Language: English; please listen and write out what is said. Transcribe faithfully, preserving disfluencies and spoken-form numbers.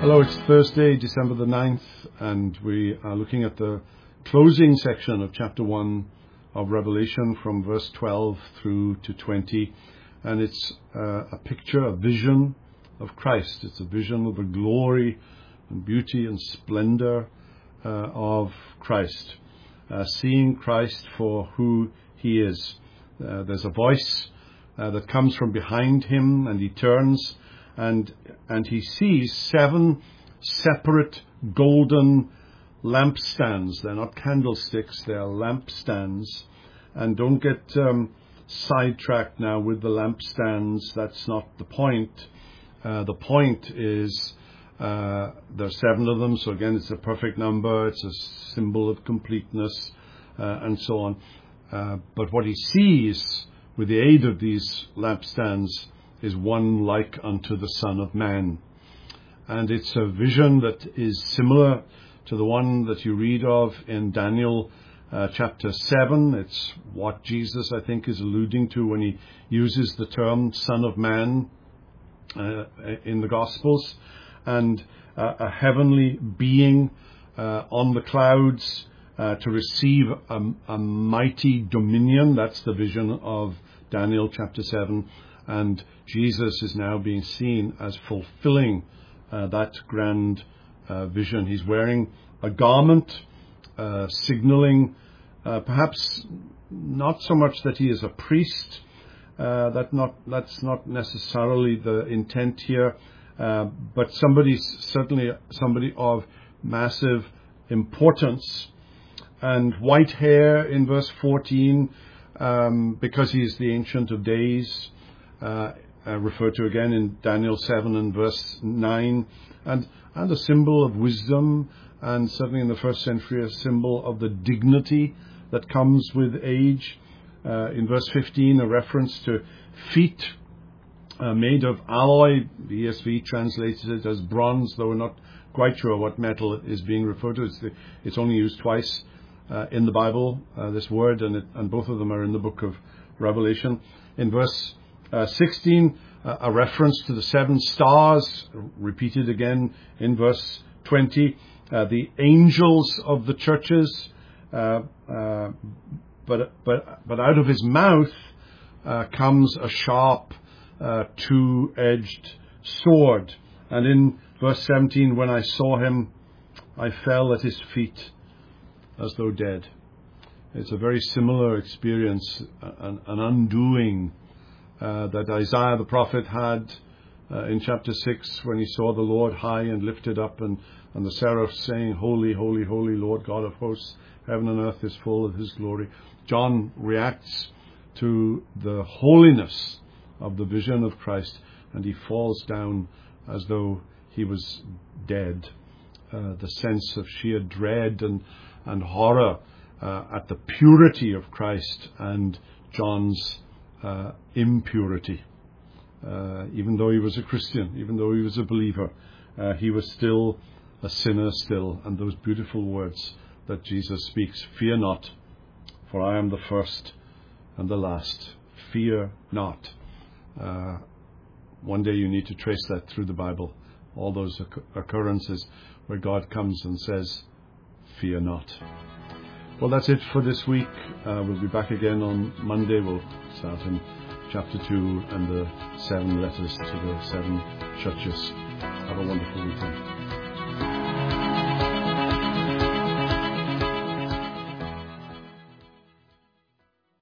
Hello, it's Thursday, December the ninth, and we are looking at the closing section of chapter one of Revelation from verse twelve through to twenty. And it's uh, a picture, a vision of Christ. It's a vision of the glory and beauty and splendor uh, of Christ. Uh, seeing Christ for who he is. Uh, there's a voice uh, that comes from behind him, and he turns and and he sees seven separate golden lampstands. They're not candlesticks, they're lampstands. And don't get um, sidetracked now with the lampstands. That's not the point. Uh, the point is uh, there are seven of them. So again, it's a perfect number. It's a symbol of completeness uh, and so on. Uh, but what he sees with the aid of these lampstands is one like unto the Son of Man. And it's a vision that is similar to the one that you read of in Daniel uh, chapter seven. It's what Jesus, I think, is alluding to when he uses the term Son of Man uh, in the Gospels. And uh, a heavenly being uh, on the clouds uh, to receive a, a mighty dominion. That's the vision of Daniel chapter seven. And Jesus is now being seen as fulfilling uh, that grand uh, vision. He's wearing a garment, uh, signaling uh, perhaps not so much that he is a priest. Uh, that not that's not necessarily the intent here, uh, but somebody certainly somebody of massive importance. And white hair in verse fourteen, um, because he is the Ancient of Days. Uh, uh, referred to again in Daniel seven and verse nine, and and a symbol of wisdom, and certainly in the first century a symbol of the dignity that comes with age. Uh, in verse fifteen, a reference to feet uh, made of alloy. The E S V translates it as bronze, though we're not quite sure what metal is being referred to. It's, the, it's only used twice uh, in the Bible, uh, this word, and, it, and both of them are in the book of Revelation. In verse Uh, sixteen, uh, a reference to the seven stars, repeated again in verse twenty. Uh, the angels of the churches, uh, uh, but but but out of his mouth uh, comes a sharp, uh, two-edged sword. And in verse seventeen, when I saw him, I fell at his feet as though dead. It's a very similar experience, an, an undoing Uh, that Isaiah the prophet had uh, in chapter six when he saw the Lord high and lifted up, and, and the seraphs saying, Holy, holy, holy, Lord God of hosts, heaven and earth is full of his glory. John reacts to the holiness of the vision of Christ, and he falls down as though he was dead. Uh, the sense of sheer dread and, and horror uh, at the purity of Christ and John's Uh, impurity. Uh, even though he was a Christian, even though he was a believer, uh, he was still a sinner still. And those beautiful words that Jesus speaks, fear not, for I am the first and the last. Fear not. Uh, one day you need to trace that through the Bible, all those occur- occurrences where God comes and says, fear not. Well, that's it for this week. Uh, we'll be back again on Monday. We'll start in chapter two and the seven letters to the seven churches. Have a wonderful weekend.